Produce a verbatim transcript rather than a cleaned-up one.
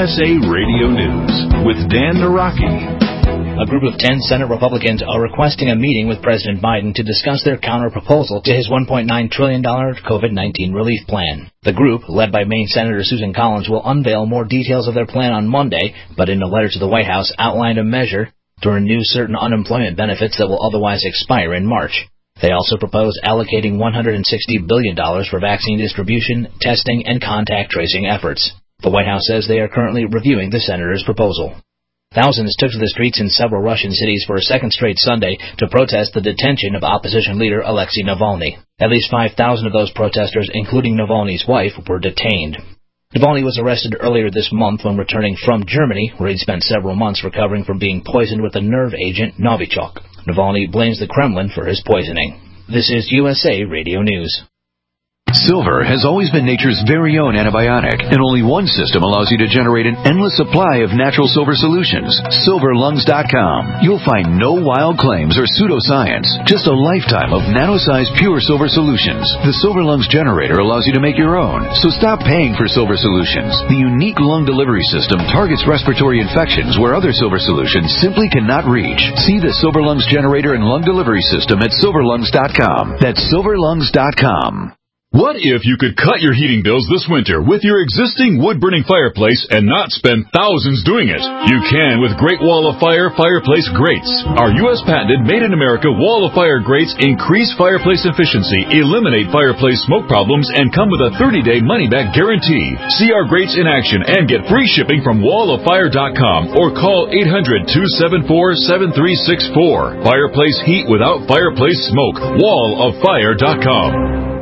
S A Radio News with Dan Naraki. A group of ten Senate Republicans are requesting a meeting with President Biden to discuss their counter-proposal to his one point nine trillion dollars COVID nineteen relief plan. The group, led by Maine Senator Susan Collins, will unveil more details of their plan on Monday, but in a letter to the White House outlined a measure to renew certain unemployment benefits that will otherwise expire in March. They also propose allocating one hundred sixty billion dollars for vaccine distribution, testing, and contact tracing efforts. The White House says they are currently reviewing the senator's proposal. Thousands took to the streets in several Russian cities for a second straight Sunday to protest the detention of opposition leader Alexei Navalny. At least five thousand of those protesters, including Navalny's wife, were detained. Navalny was arrested earlier this month when returning from Germany, where he'd spent several months recovering from being poisoned with the nerve agent Novichok. Navalny blames the Kremlin for his poisoning. This is U S A Radio News. Silver has always been nature's very own antibiotic, and only one system allows you to generate an endless supply of natural silver solutions. silver lungs dot com. You'll find no wild claims or pseudoscience, just a lifetime of nano-sized pure silver solutions. The Silver Lungs generator allows you to make your own, so stop paying for silver solutions. The unique lung delivery system targets respiratory infections where other silver solutions simply cannot reach. See the Silver Lungs generator and lung delivery system at silver lungs dot com. That's silver lungs dot com. What if you could cut your heating bills this winter with your existing wood-burning fireplace and not spend thousands doing it? You can with Great Wall of Fire fireplace grates. Our U S patented made-in-America Wall of Fire grates increase fireplace efficiency, eliminate fireplace smoke problems, and come with a thirty-day money-back guarantee. See our grates in action and get free shipping from wall of fire dot com or call eight hundred, two seven four, seven three six four. Fireplace heat without fireplace smoke. wall of fire dot com.